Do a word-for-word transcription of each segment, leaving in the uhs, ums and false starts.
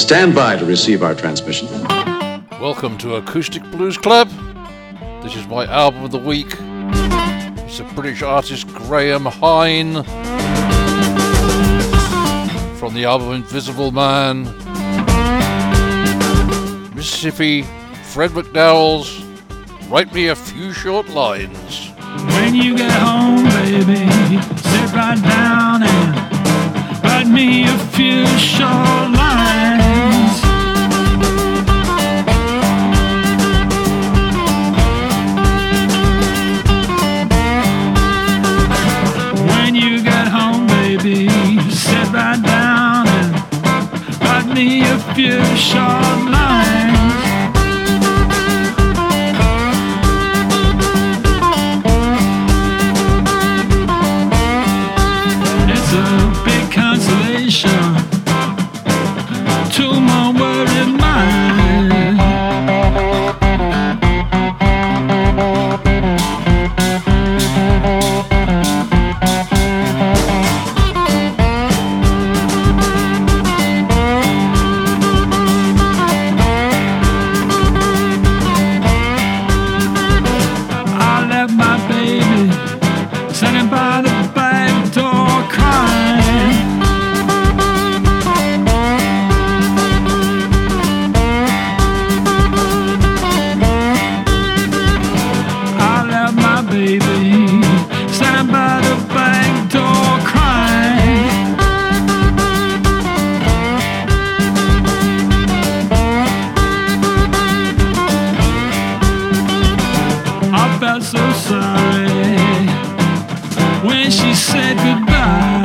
Stand by to receive our transmission. Welcome to Acoustic Blues Club. This is my album of the week. It's the British artist Graham Hine from the album Invisible Man. Mississippi, Fred McDowell's Write Me a Few Short Lines. When you get home, baby, sit right down and write me a few short lines. When you get home, baby, sit right down and write me a few short lines. A big consolation to my worried mind. I left my baby sitting by the back door crying. I left my baby standing by the back door crying. I felt so sorry when she said goodbye.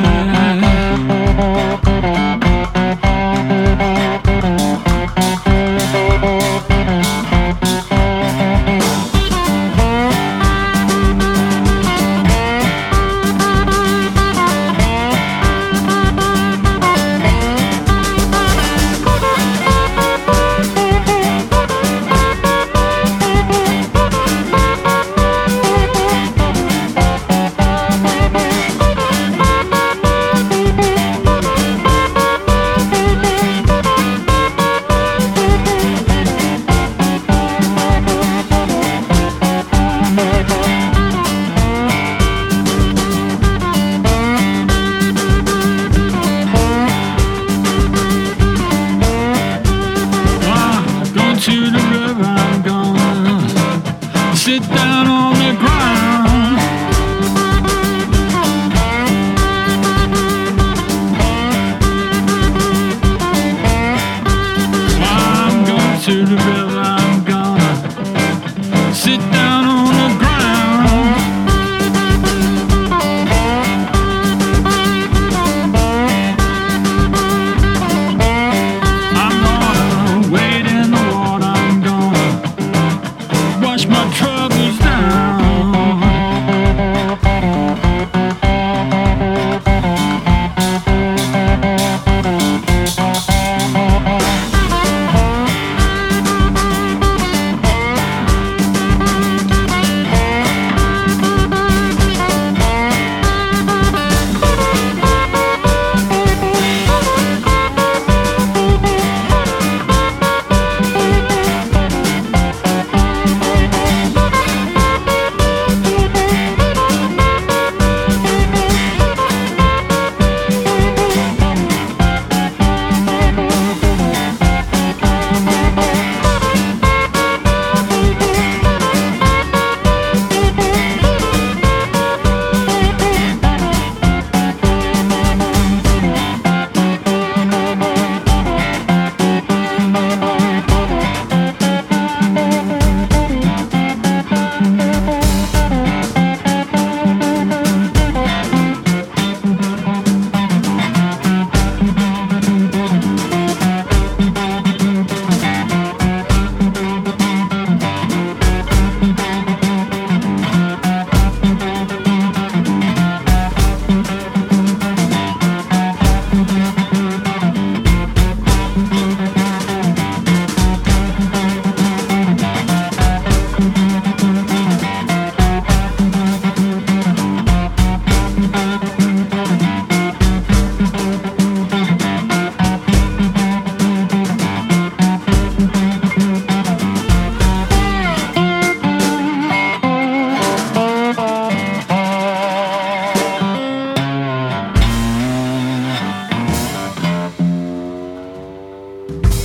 To the river I'm gonna sit down on the ground. I'm going to the river I'm gonna sit down on the ground. I'm gonna wade in the water. I'm gonna wash my troubles down.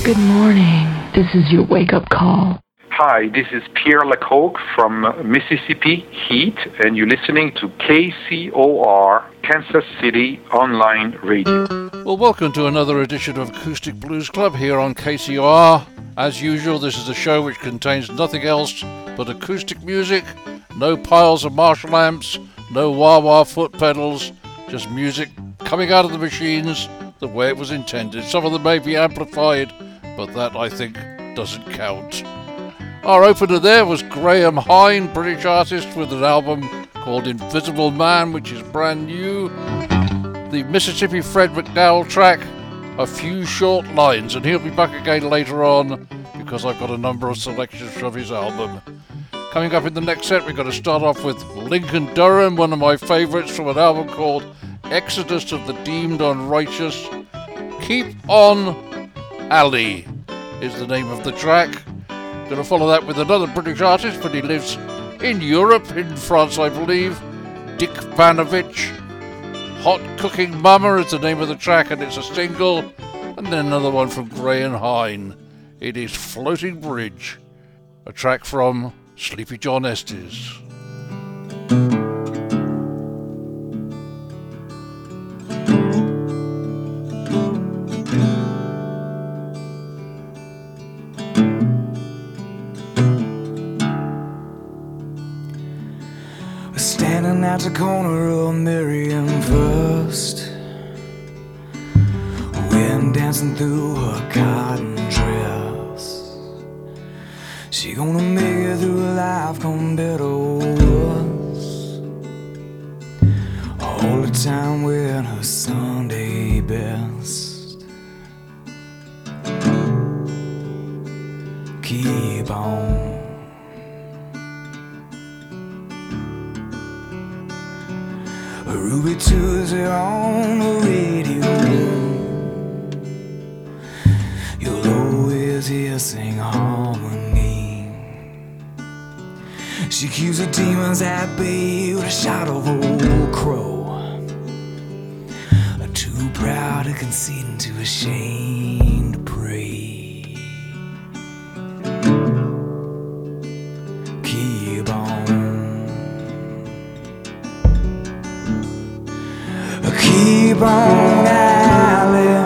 Good morning. This is your wake-up call. Hi, this is Pierre Lecoq from Mississippi Heat, and you're listening to K C O R, Kansas City Online Radio. Well, welcome to another edition of Acoustic Blues Club here on K C O R. As usual, this is a show which contains nothing else but acoustic music, no piles of Marshall amps, no wah-wah foot pedals, just music coming out of the machines the way it was intended. Some of them may be amplified, but that, I think, doesn't count. Our opener there was Graham Hine, British artist, with an album called Invisible Man, which is brand new. The Mississippi Fred McDowell track, A Few Short Lines, and he'll be back again later on because I've got a number of selections from his album. Coming up in the next set, we're going to start off with Lincoln Durham, one of my favourites, from an album called Exodus of the Deemed Unrighteous. Keep On Alley is the name of the track. Going to follow that with another British artist, but he lives in Europe, in France, I believe. Dick Vanovich. Hot Cooking Mama is the name of the track, and it's a single. And then another one from Graham Hine. It is Floating Bridge, a track from Sleepy John Estes. Standing at the corner of Miriam First, wind dancing through her cotton dress. She gonna make it through life, come better or worse, all the time wearing her Sunday best. Keep on. A Ruby Tuesday on the radio, you'll always hear sing harmony. She keeps her demons at bay with a shout of old crow, too proud to concede and too ashamed to pray. Keep on. Keep on, Allie,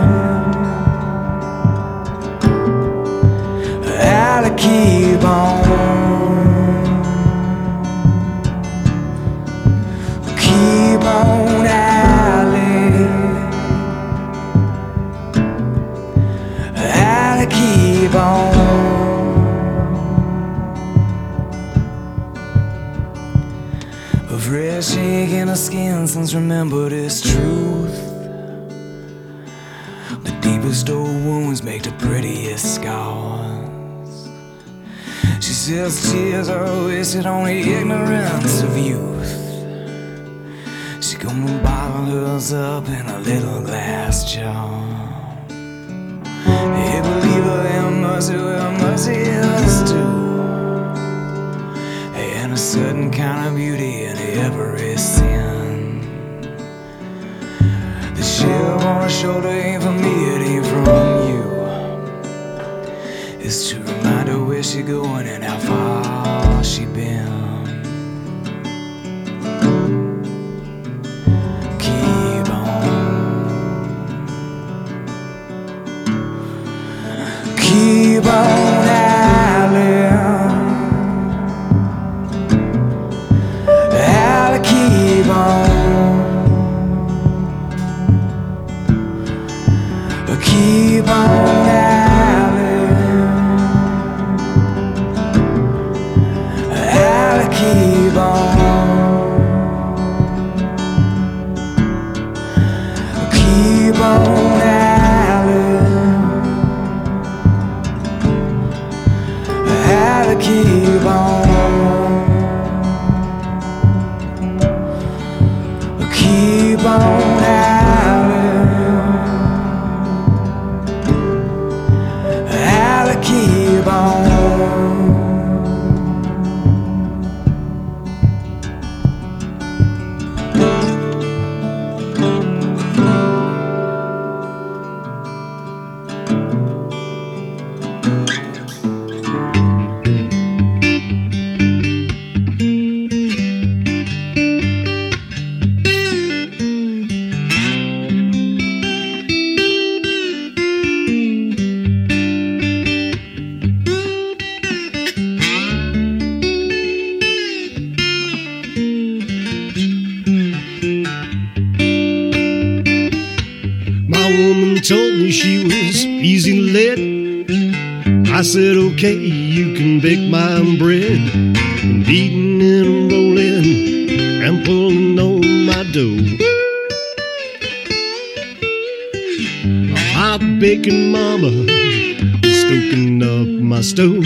Allie, keep on. Keep on, Allie, Allie, keep on. A fresh shake in her skin since remembered its truth. The deepest old wounds make the prettiest scars. She says tears are wasted on the ignorance of youth. She gonna bottle hers up in a little glass jar. Hey, believer in mercy where mercy is due, and a certain kind of beauty in every sin. The chip on her shoulder ain't from me, it ain't from you. It's to remind her where she going and how far she been. Keep on. Keep on, Allie, Allie, keep on. Keep on, Allie, Allie, keep on. Keep on, Allie, lit. I said, okay, you can bake my bread. And beating and rolling and pulling on my dough. A hot baking mama stoking up my stove.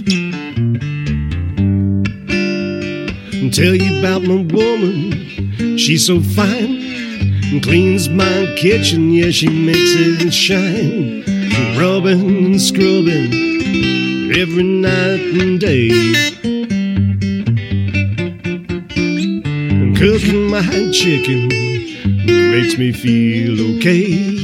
And tell you about my woman, she's so fine. And cleans my kitchen, yeah, she makes it shine. Rubbing and scrubbing every night and day. And cooking my chicken makes me feel okay.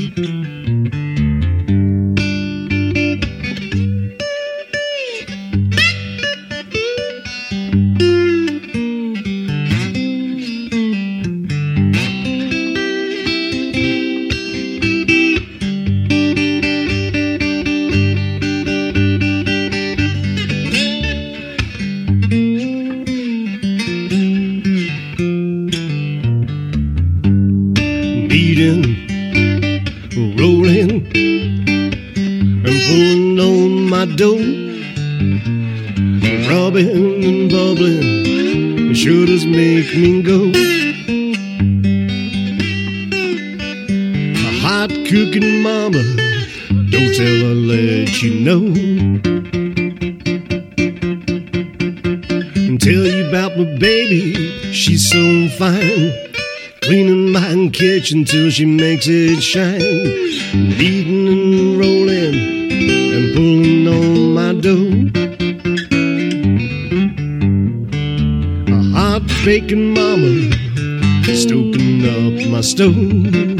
Until she makes it shine, beating and rolling and pulling on my dough. A hot baking mama stoking up my stove.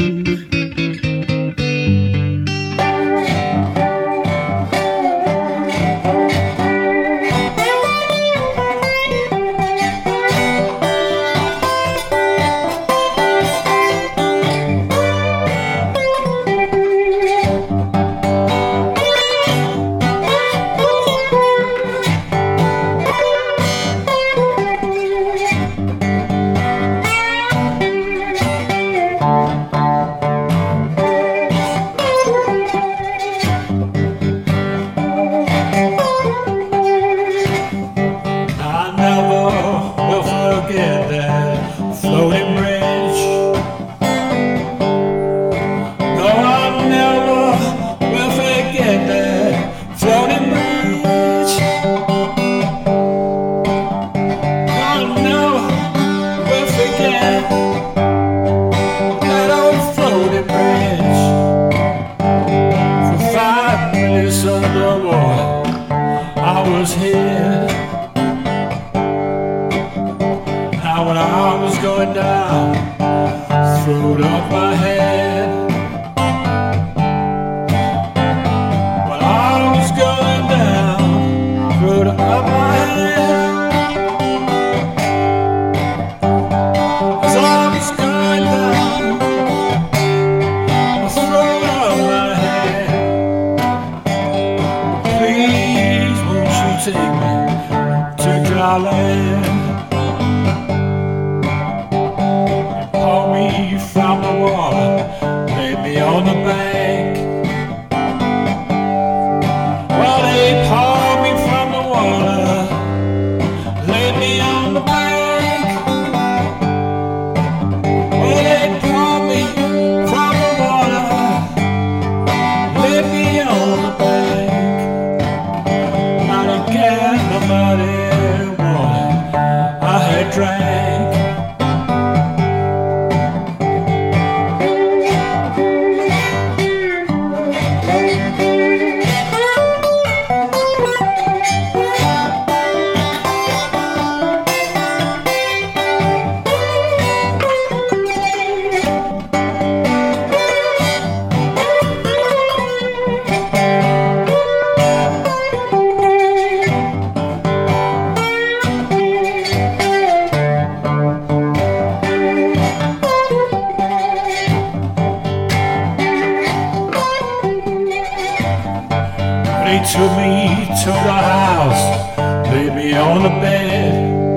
took me to the house, laid me on the bed.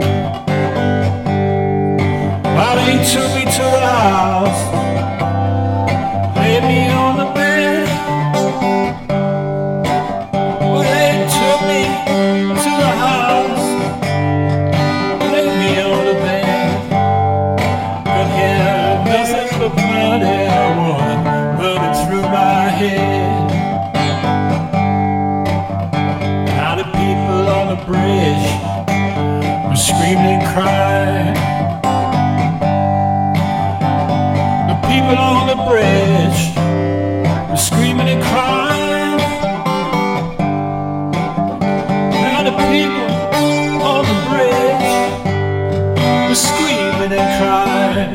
Well, he took me to the house, laid me on the bed. the bridge were screaming and crying. The people on the bridge were screaming and crying. Now the people on the bridge were screaming and crying.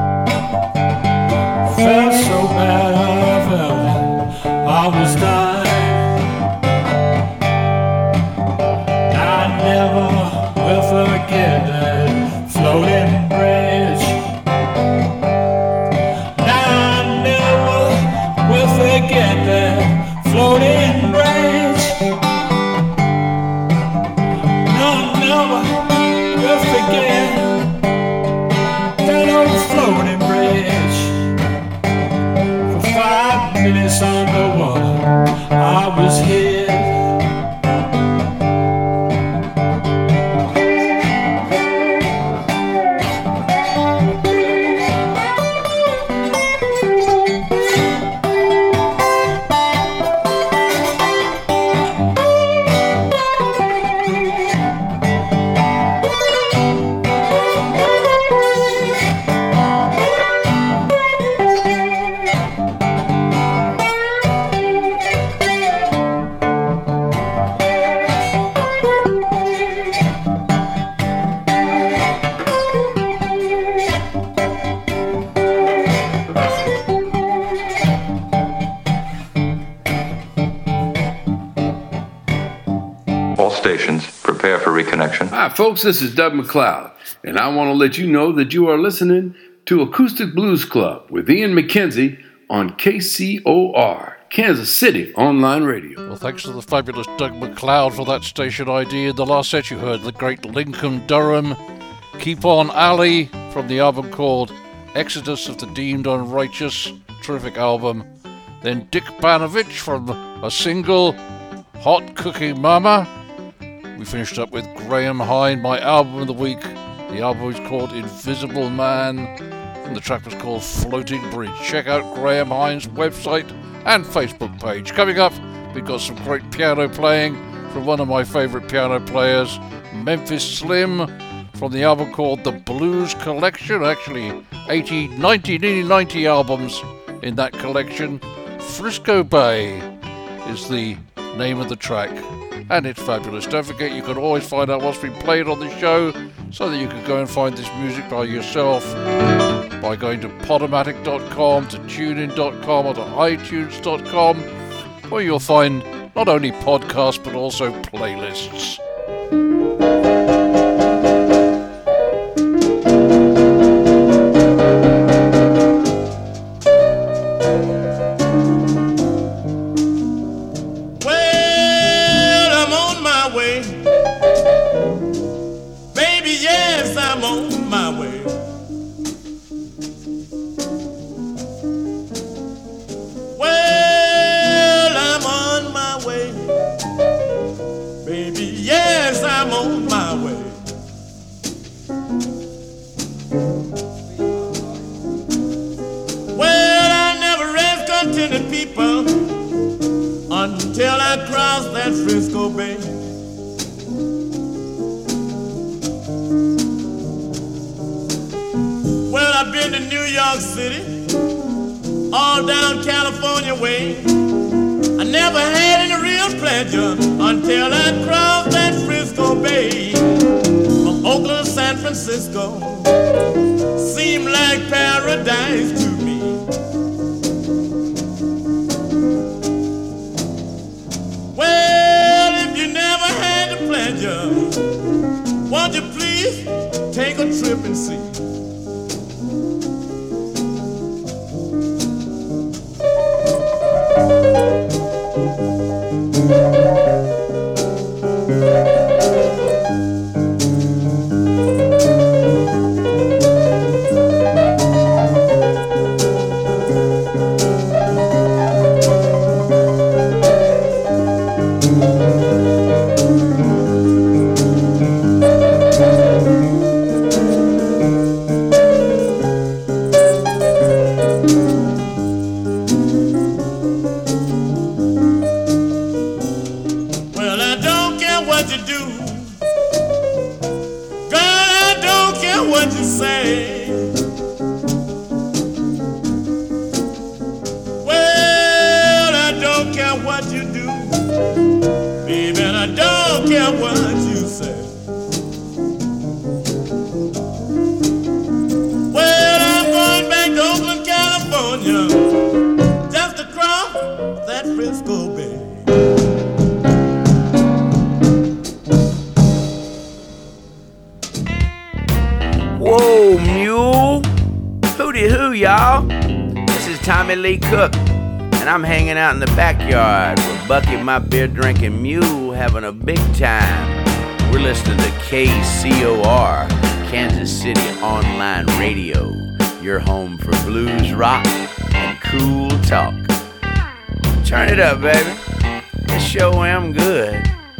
Felt so bad, I felt I was dying. Never will forget that floating bridge. I never will forget that floating bridge. No, never will forget that old floating bridge. For five minutes underwater, I was here. Hi folks, this is Doug McLeod, and I want to let you know that you are listening to Acoustic Blues Club with Ian McKenzie on K C O R, Kansas City Online Radio. Well, thanks to the fabulous Doug McLeod for that station I D. In the last set you heard the great Lincoln Durham, Keep On Alley from the album called Exodus of the Deemed Unrighteous, terrific album. Then Dick Banovich from a single, Hot Cooking Mama. We finished up with Graham Hine, my album of the week. The album is called Invisible Man, and the track was called Floating Bridge. Check out Graham Hine's website and Facebook page. Coming up, we've got some great piano playing from one of my favourite piano players, Memphis Slim, from the album called The Blues Collection. Actually, eighty, ninety, nearly ninety albums in that collection. Frisco Bay is the name of the track. And it's fabulous. Don't forget, you can always find out what's been played on the show so that you can go and find this music by yourself by going to podomatic dot com, to tunein dot com, or to itunes dot com, where you'll find not only podcasts but also playlists. Until I cross that Frisco Bay. Well, I've been to New York City, all down California way. I never had any real pleasure until I crossed that Frisco Bay. From Oakland to San Francisco seemed like paradise to me. Won't you please take a trip and see? What you do care what you say. Well, I'm going back to Oakland, California, just across that Frisco Bay. Whoa, mule. Hooty hoo, y'all. This is Tommy Lee Cook, and I'm hanging out in the backyard with Bucky, my beer drinking mule, having a big time. We're listening to K C O R, Kansas City Online Radio, your home for blues, rock, and cool talk. Turn it up, baby. This show am good.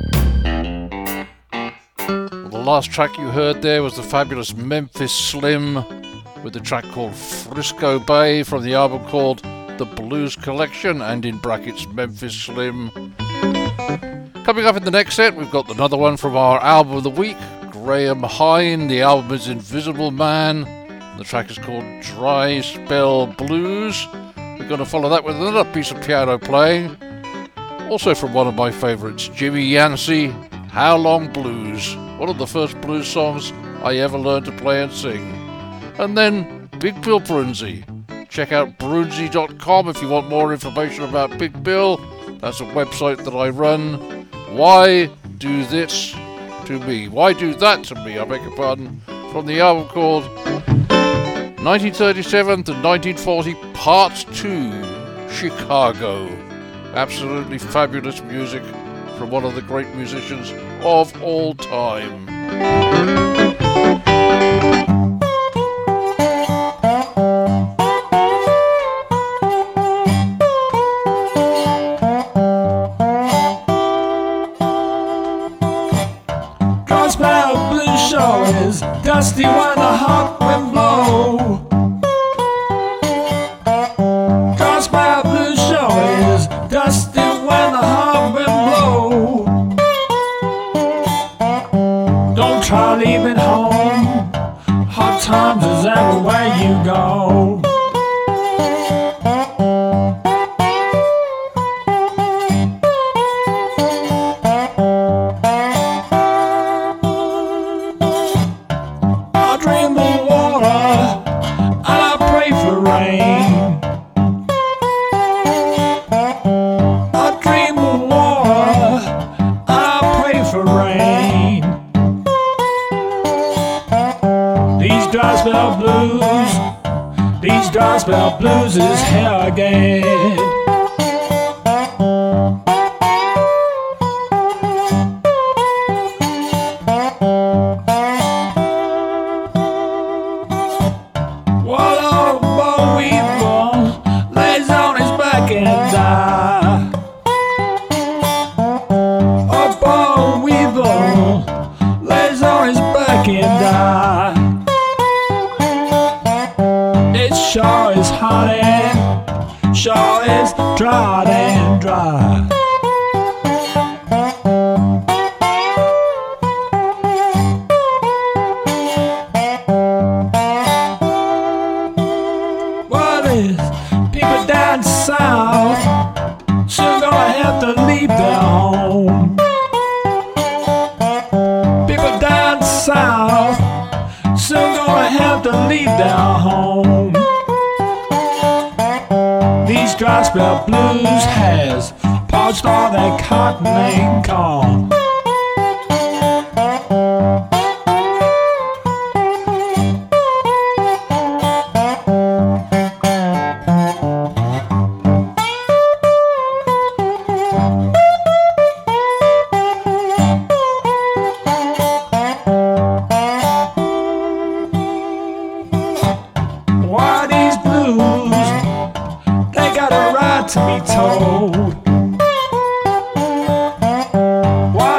The last track you heard there was the fabulous Memphis Slim with the track called Frisco Bay from the album called The Blues Collection, and in brackets Memphis Slim. Coming up in the next set, we've got another one from our album of the week, Graham Hine. The album is Invisible Man. The track is called Dry Spell Blues. We're going to follow that with another piece of piano playing, also from one of my favourites, Jimmy Yancey, How Long Blues, one of the first blues songs I ever learned to play and sing. And then Big Bill Brunzi. Check out brunzi dot com if you want more information about Big Bill. That's a website that I run. Why Do This To Me? Why Do That To Me? I beg your pardon. From the album called nineteen thirty-seven to nineteen forty Part two, Chicago. Absolutely fabulous music from one of the great musicians of all time. Is dusty when the hot wind blow. Cause my blue show is dusty when the hot wind blow. Don't try leaving home. Hard times is everywhere you go. Dry spell blues is here again. Well, old Bo Weevil lays on his back and dies. Old Bo Weevil lays on his back and dies. Sure is hot and sure is dry and dry. What is people down south soon gonna have to leave their home? People down south soon gonna have to leave their home. These dry spell blues has parched all that cotton and corn. Why these blues? They got a right to be told. Why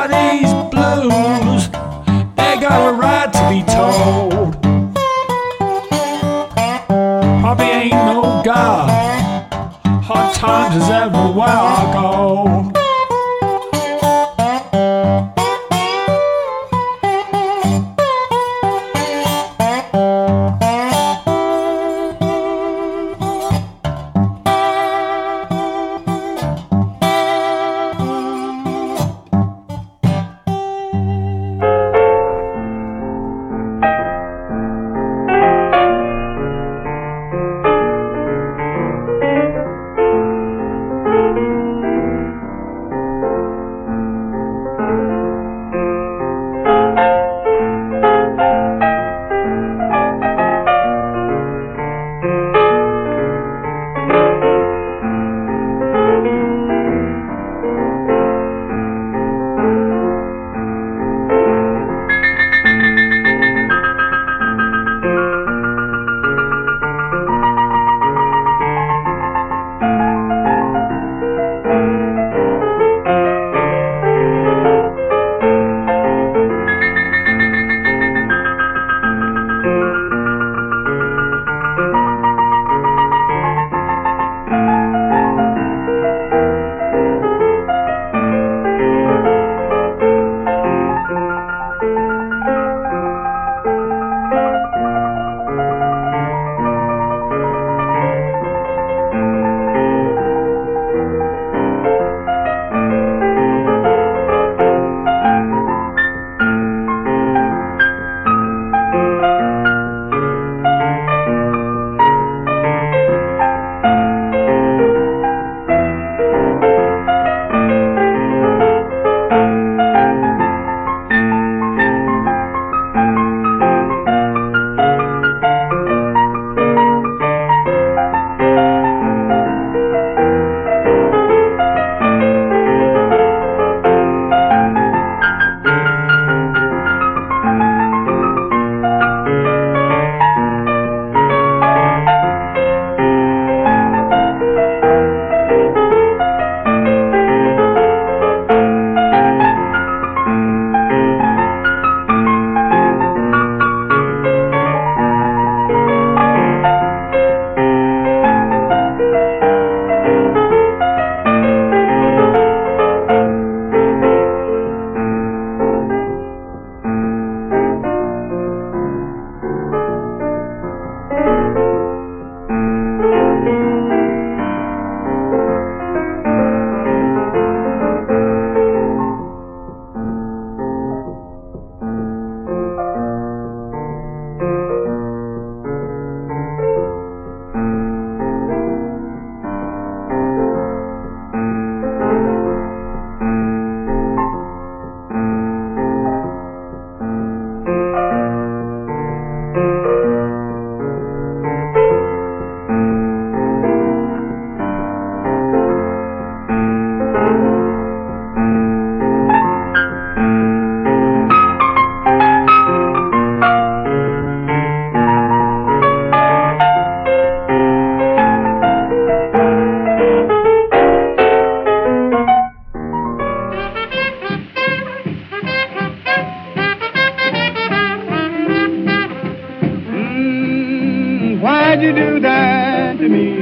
why'd you do that to me?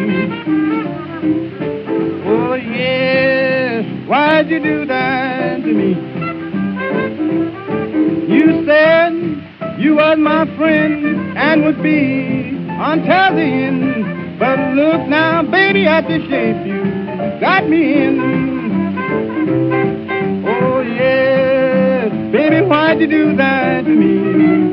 Oh, yes, why'd you do that to me? You said you was my friend and would be until the end. But look now, baby, at the shape you got me in. Oh, yes, baby, why'd you do that to me?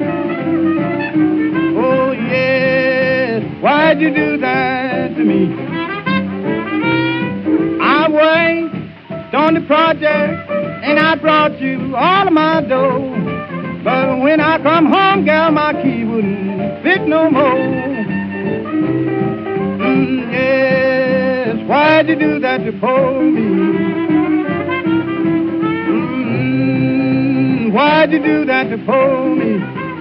Oh, yes, why'd you do that to me? I worked on the project and I brought you all of my dough. But when I come home, gal, my key wouldn't fit no more. Mm, yes, why'd you do that to poor me? Mm, why'd you do that to poor me?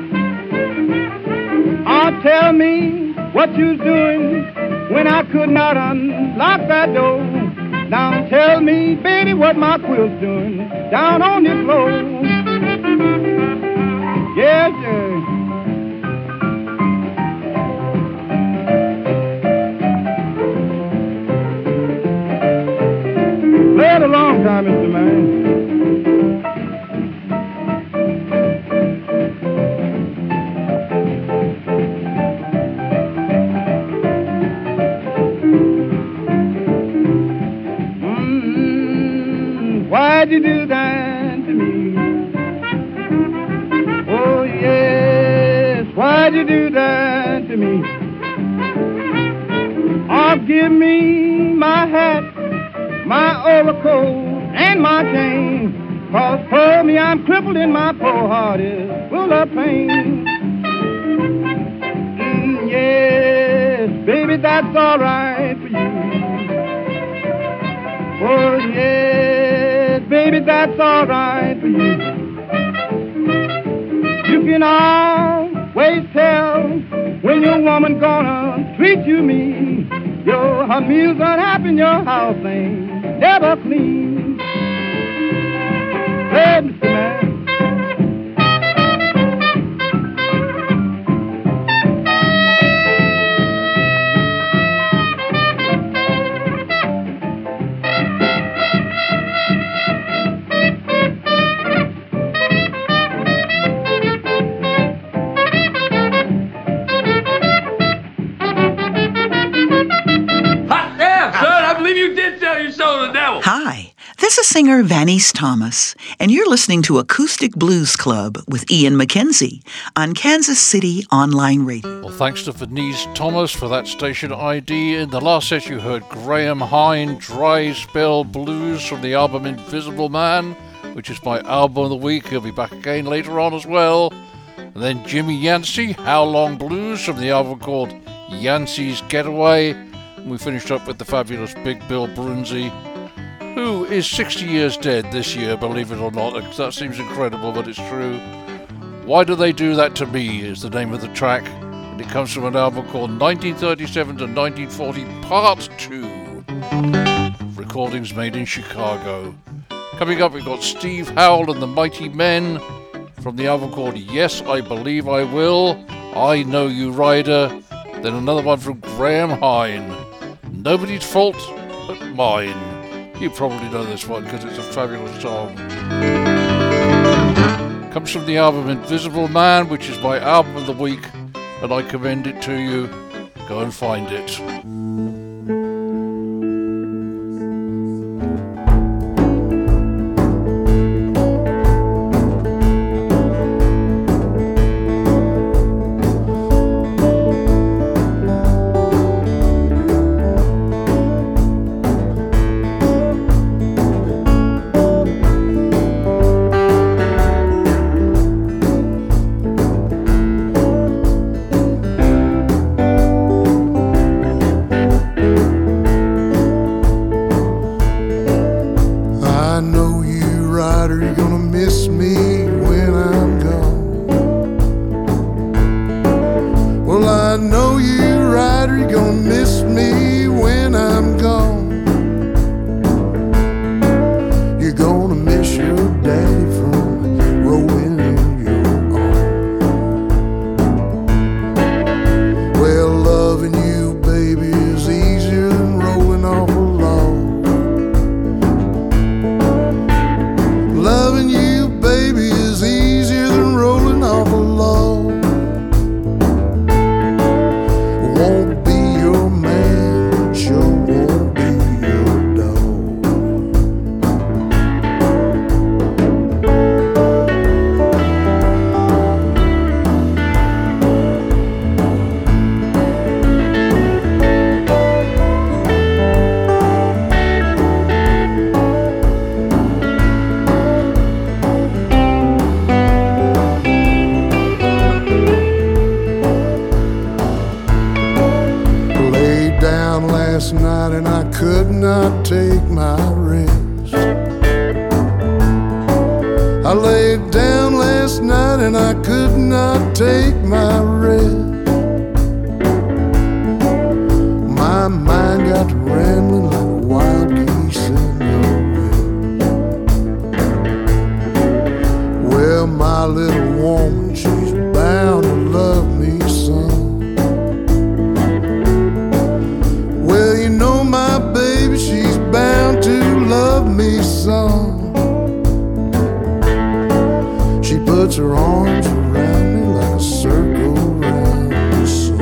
Oh, tell me what you's doing when I could not unlock that door. Now tell me, baby, what my quilt's doing down on the floor. Yes, sir. Play it a long time, Mister Man. Mm-hmm. Why'd you do that to me? Oh, yes, why'd you do that to me? Oh, give me my hat, my overcoat, and my chain. Cause for me, I'm crippled and my poor heart is full of pain. Mm, yes, baby, that's all right for you. Oh, yes, baby, that's all right for you. You can always tell when your woman gonna treat you mean. Your her meals unhappy and your house ain't never clean. Hey, Mister Man. Hi, this is singer Vanice Thomas, and you're listening to Acoustic Blues Club with Ian McKenzie on Kansas City Online Radio. Well, thanks to Vanice Thomas for that station I D. In the last set you heard Graham Hine, Dry Spell Blues from the album Invisible Man, which is my album of the week. He'll be back again later on as well. And then Jimmy Yancey, How Long Blues from the album called Yancey's Getaway. And we finished up with the fabulous Big Bill Brunzi, who is sixty years dead this year, believe it or not. That seems incredible, but it's true. Why Do They Do That To Me is the name of the track, and it comes from an album called nineteen thirty-seven to nineteen forty Part two. Recordings made in Chicago. Coming up, we've got Steve Howell and the Mighty Men from the album called Yes, I Believe I Will, I Know You Rider. Then another one from Graham Hine, Nobody's Fault But Mine. You probably know this one because it's a fabulous song. Comes from the album Invisible Man, which is my album of the week, and I commend it to you. Go and find it. Loving laid down last night and I could not take my rest. My mind got to rambling like wild geese in the wind. Well, my little woman, she's bound to love me some. Well, you know my baby, she's bound to love me some. She puts her arms around me like a circle around the sun.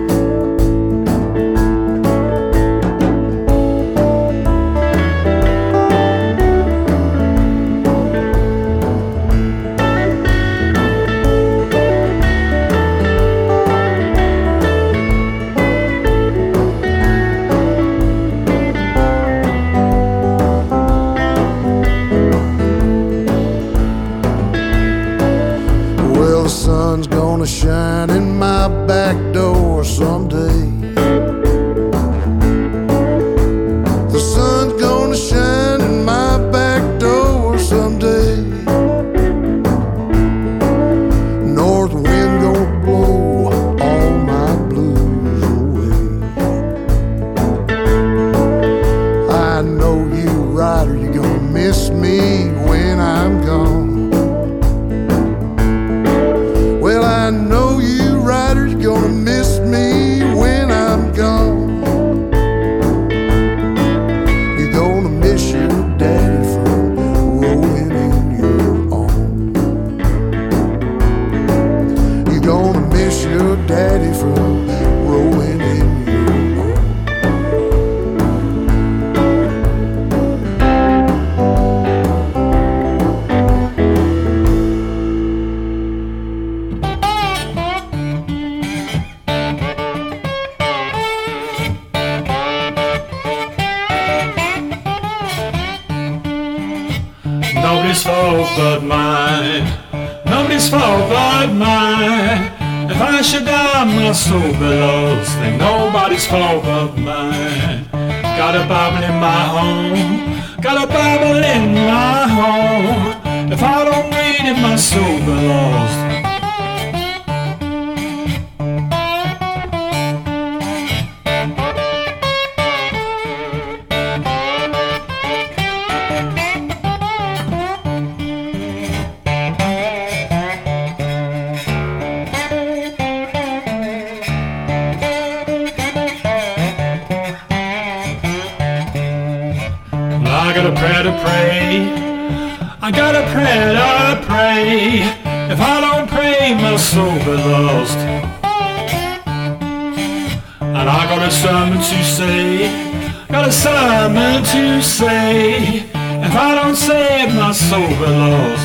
Shine in my back door someday. The sun's gonna shine in my back door someday. North wind gonna blow all my blues away. I know you, rider, you're gonna miss me when I'm gone. I know you riders gonna miss me when I'm gone. You're gonna miss your daddy from rolling in your arms. You're gonna miss your daddy from rolling in your arms. Nobody's fault but mine. Nobody's fault but mine. If I should die, my soul belongs. Ain't nobody's fault but mine. Got a Bible in my home. Got a Bible in my home. If I don't read it, my soul belongs. I got a prayer to pray. I got a prayer to pray. If I don't pray, my soul be lost. And I got a sermon to say. Got a sermon to say. If I don't say it, my soul be lost.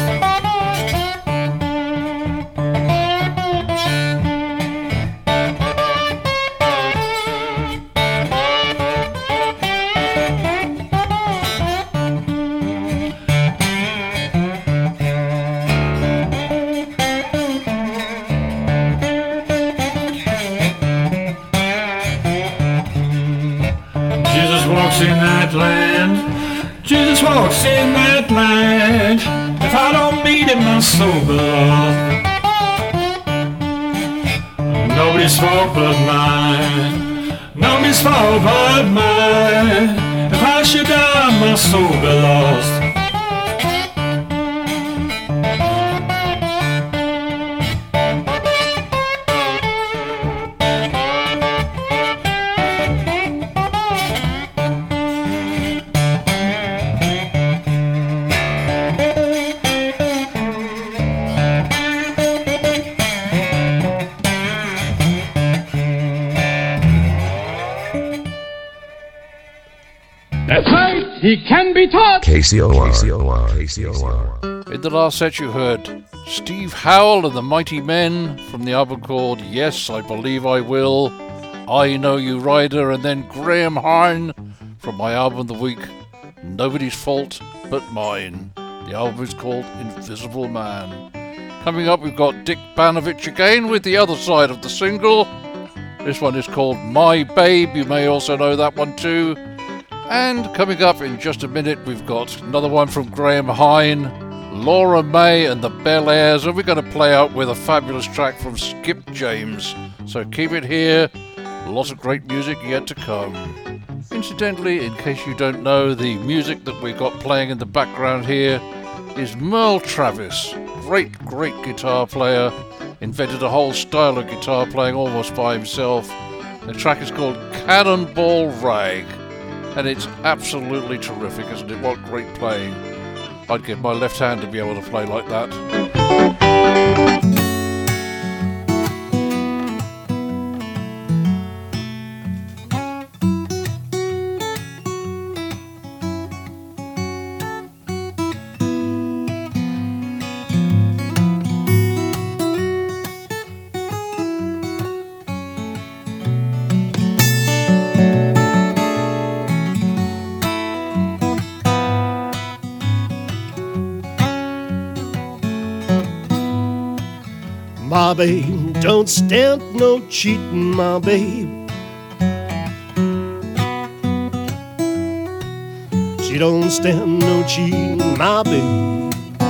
In that land, Jesus walks in that land. If I don't meet him, my soul belongs. Nobody's fault but mine. Nobody's fault but mine. If I should die, my soul belongs. That's right, he can be taught. K C O R. K C O R. K C O R. In the last set you heard Steve Howell and the Mighty Men from the album called Yes, I Believe I Will, I Know You Rider, and then Graham Hine from my album of the week, Nobody's Fault But Mine. The album is called Invisible Man. Coming up we've got Dick Banovich again with the other side of the single. This one is called My Babe, you may also know that one too. And coming up in just a minute, we've got another one from Graham Hine, Laura May and the Bel Airs, and we're going to play out with a fabulous track from Skip James. So keep it here, lots of great music yet to come. Incidentally, in case you don't know, the music that we've got playing in the background here is Merle Travis, great, great guitar player, invented a whole style of guitar playing almost by himself. The track is called Cannonball Rag, and it's absolutely terrific, isn't it? What great playing. I'd give my left hand to be able to play like that. My babe don't stand no cheating, my babe. She don't stand no cheating, my babe.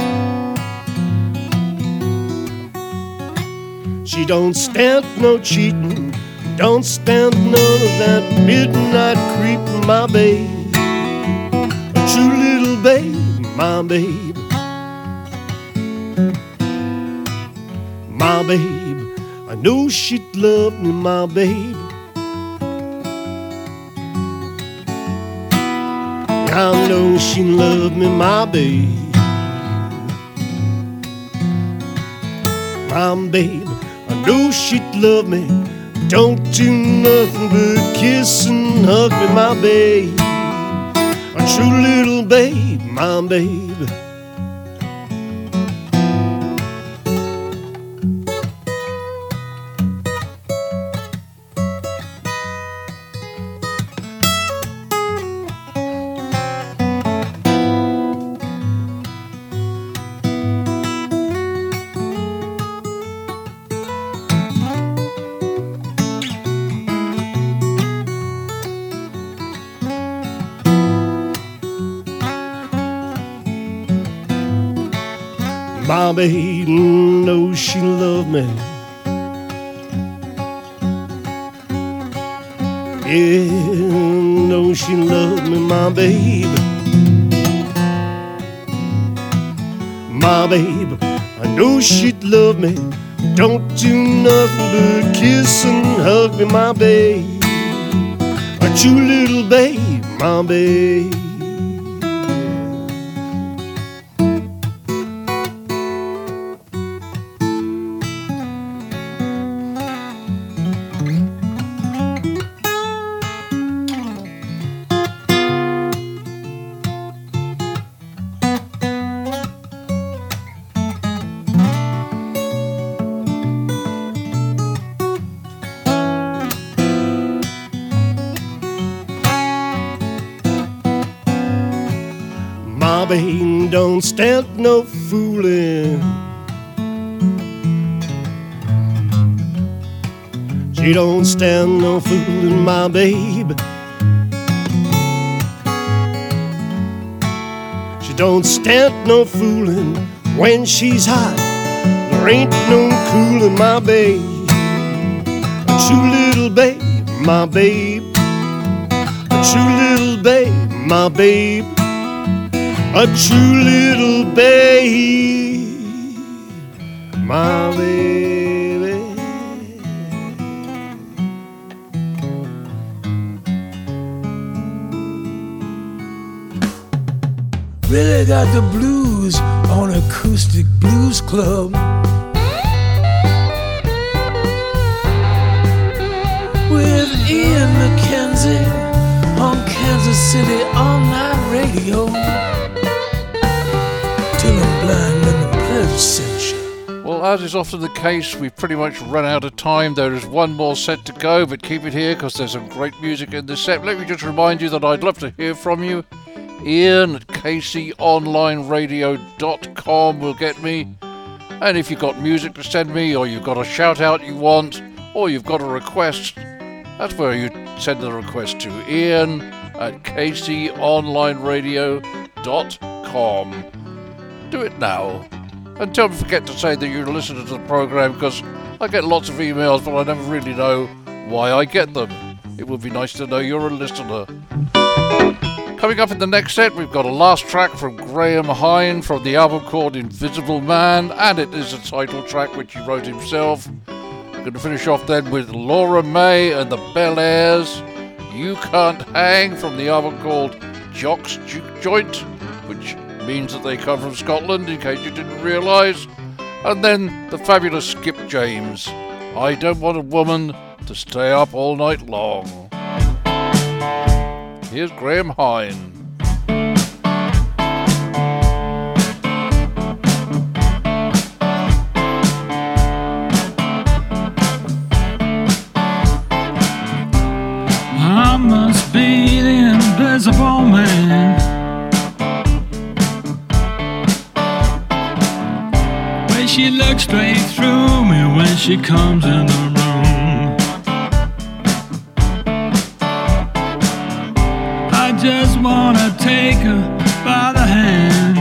She don't stand no cheating, don't stand none of that midnight creeping, my babe. A true little babe, my babe. My babe, I know she'd love me, my babe. I know she'd love me, my babe. My babe, I know she'd love me. Don't do nothing but kiss and hug me, my babe. A true little babe, my babe. My babe knows she loved me. Yeah, knows she loved me, my babe. My babe, I know she'd love me. Don't do nothing but kiss and hug me, my babe. A true little babe, my babe. My babe don't stand no fooling. She don't stand no fooling, my babe. She don't stand no fooling. When she's hot, there ain't no cooling, my babe. A true little babe, my babe. A true little babe, my babe. A true little babe, my baby. Really got the blues on Acoustic Blues Club. With Ian McKenzie on Kansas City Online Radio. Well, as is often the case, we've pretty much run out of time. There is one more set to go, but keep it here because there's some great music in this set. Let me just remind you that I'd love to hear from you. Ian at K C online radio dot com will get me. And if you've got music to send me, or you've got a shout out you want, or you've got a request, that's where you send the request to. Ian at K C online radio dot com. do it now. And don't forget to say that you're listening to the program, because I get lots of emails, but I never really know why I get them. It would be nice to know you're a listener. Coming up in the next set, we've got a last track from Graham Hine from the album called Invisible Man, and it is a title track which he wrote himself. We're going to finish off then with Laura May and the Bel Airs, You Can't Hang, from the album called Jock's Juke Joint, which means that they come from Scotland, in case you didn't realise. And then the fabulous Skip James, I Don't Want a Woman to Stay Up All Night Long. Here's Graham Hine. I must be the invisible man. Way she looks straight through me when she comes in the room. I just wanna take her by the hand.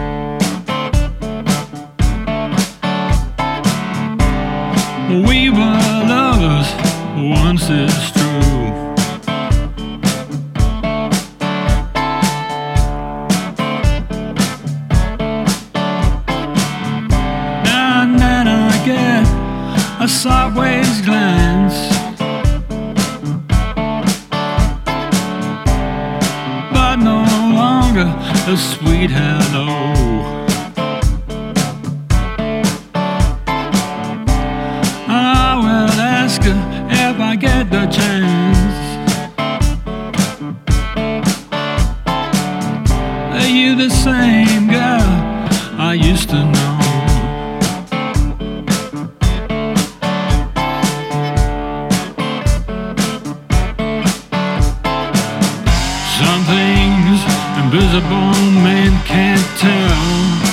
We were lovers once, it's true. A sideways glance, but no longer a sweet hello. I will ask her if I get the chance. Are you the same girl I used to know? Invisible man can't tell.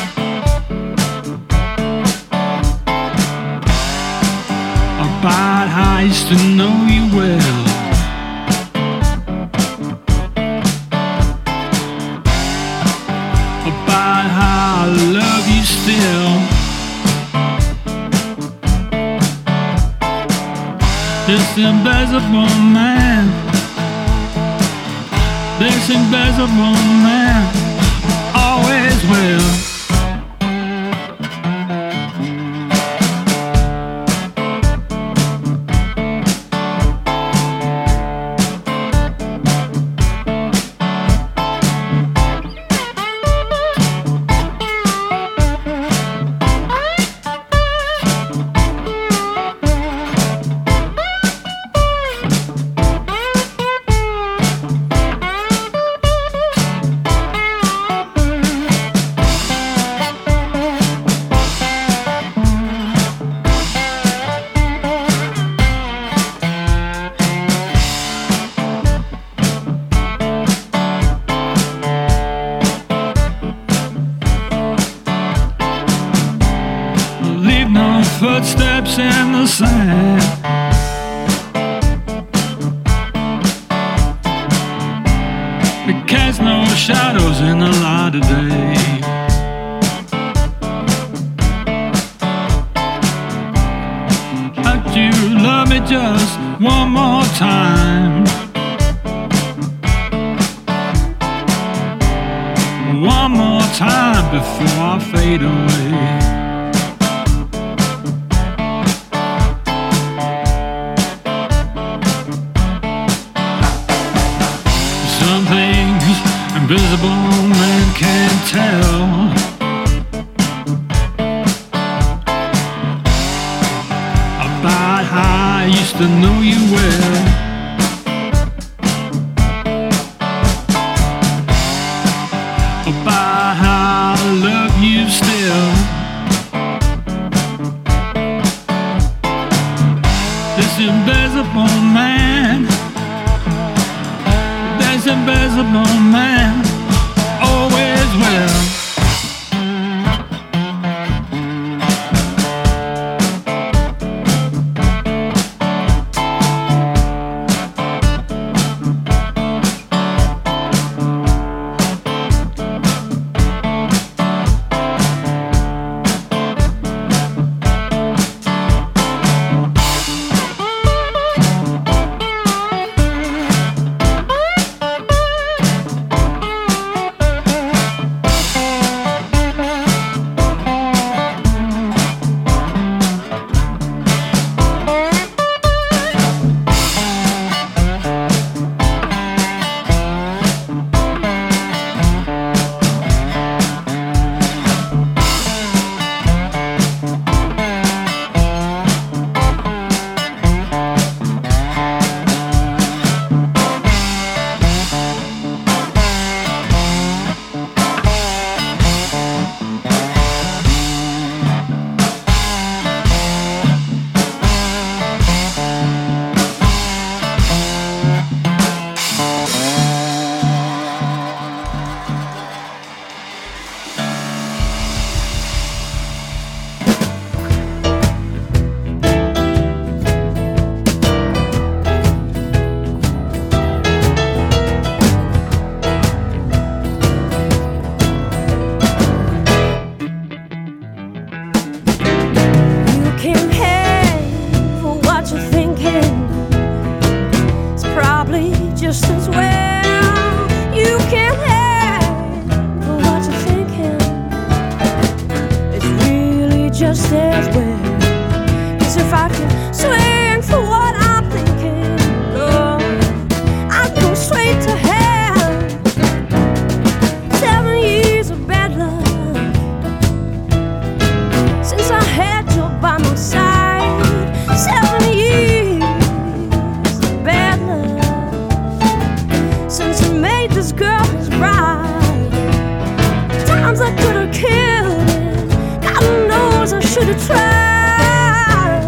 About how I used to know you well. About how I love you still. This invisible man, this invisible man always will. Footsteps in the sand. We cast no shadows in the light of day. But you love me just one more time. One more time before I fade away. Invisible man can't tell. About how I used to know you well. About how I love you still. This invisible man, this invisible man always will. just as well. 'Cause if I can swing for what I'm thinking, oh, I'd go straight to hell. Seven years of bad luck since I had you by my side. Seven years of bad luck since I made this girl his bride. Times I could have killed it, God knows I should have tried.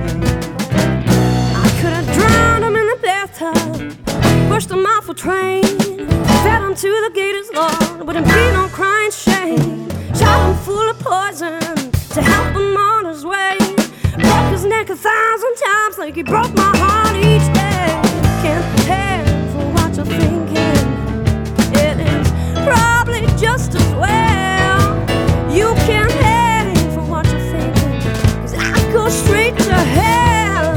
I could have drowned him in the bathtub, pushed him off a train, fed him to the gators, Lord, with him beat on crying shame. Shot him full of poison to help him on his way. Broke his neck a thousand times like he broke my heart each day. Can't prepare for what you're thinking. It is probably just as well. You can't pay for what you're thinking, 'cause I go straight to hell.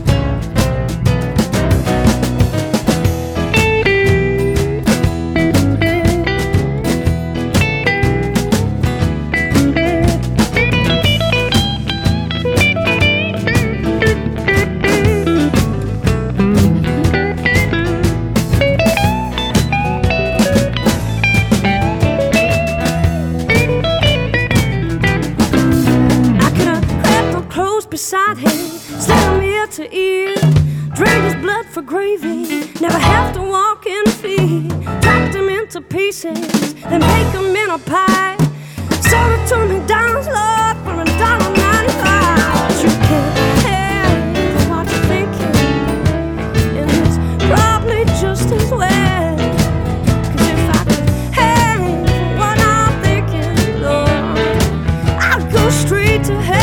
Beside him, slit him ear to ear, drain his blood for gravy, never have to walk in feet. Chopped him into pieces, then bake him in a pie. Sold it to McDonald's, Lord, for a dollar ninety-five. You can't tell what you're thinking, and it's probably just as well. 'Cause if I could hang for what I'm thinking, Lord, I'd go straight to hell.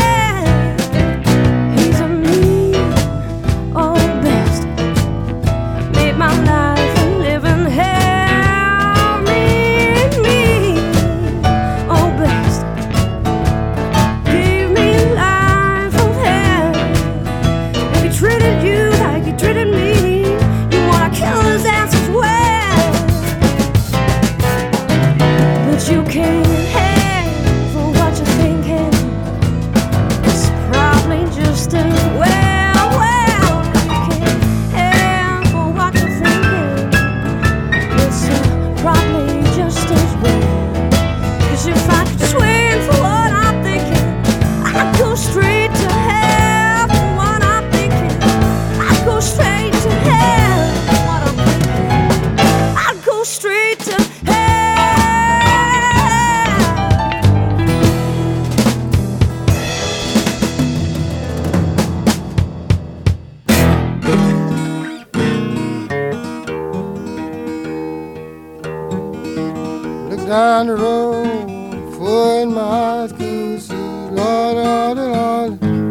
Down the road, four in my eyes could see, Lord, Lord, Lord,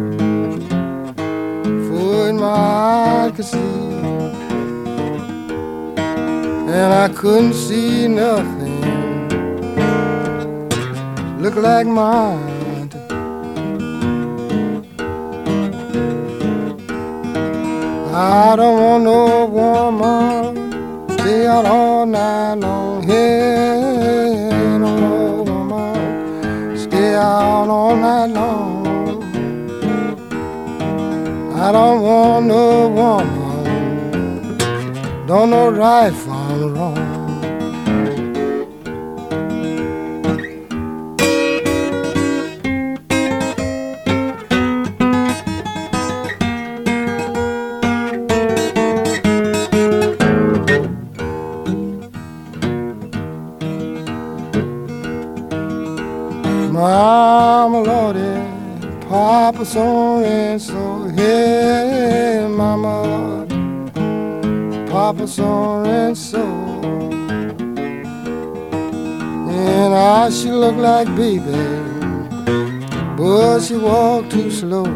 four in my eyes could see, and I couldn't see nothing, look like mine. I don't want no woman, stay out all night long here. Out all night long. I don't want no woman, don't know right from wrong. Mama Lordy, Papa so and so, hey Mama, Papa so and so, and I she look like baby, but she walk too slow.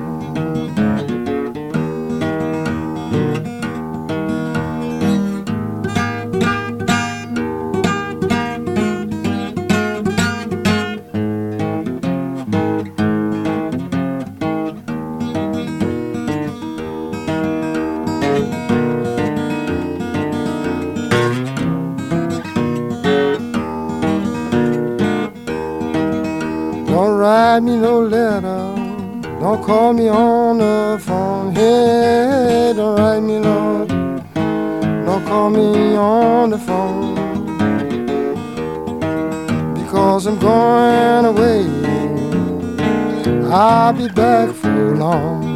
Don't write me no letter, Don't call me on the phone. Hey, don't write me, Lord. Don't call me on the phone. Because I'm going away. I'll be back for long.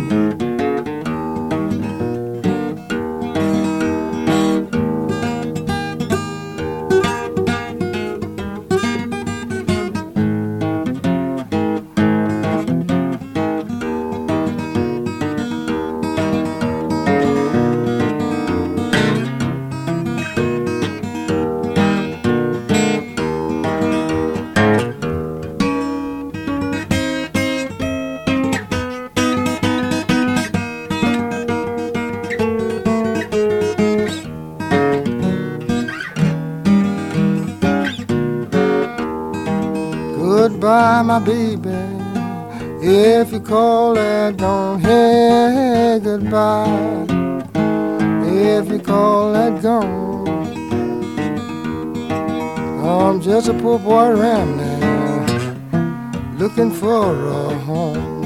Goodbye, my baby. If you call that, don't hear goodbye. If you call that, gone. I'm just a poor boy rambling, looking for a home.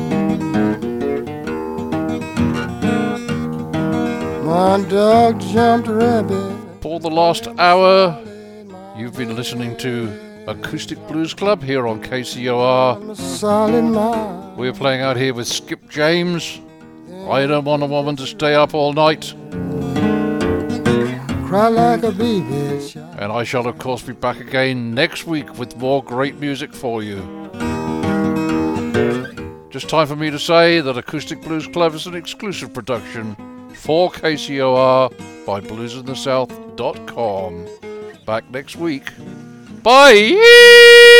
My dog jumped a rabbit. For the last hour, you've been listening to Acoustic Blues Club here on K C O R. We're playing out here with Skip James. I don't want a woman to stay up all night. Cry like a baby. And I shall of course be back again next week with more great music for you. Just time for me to say that Acoustic Blues Club is an exclusive production for K C O R by blues in the south dot com. Back next week. Bye!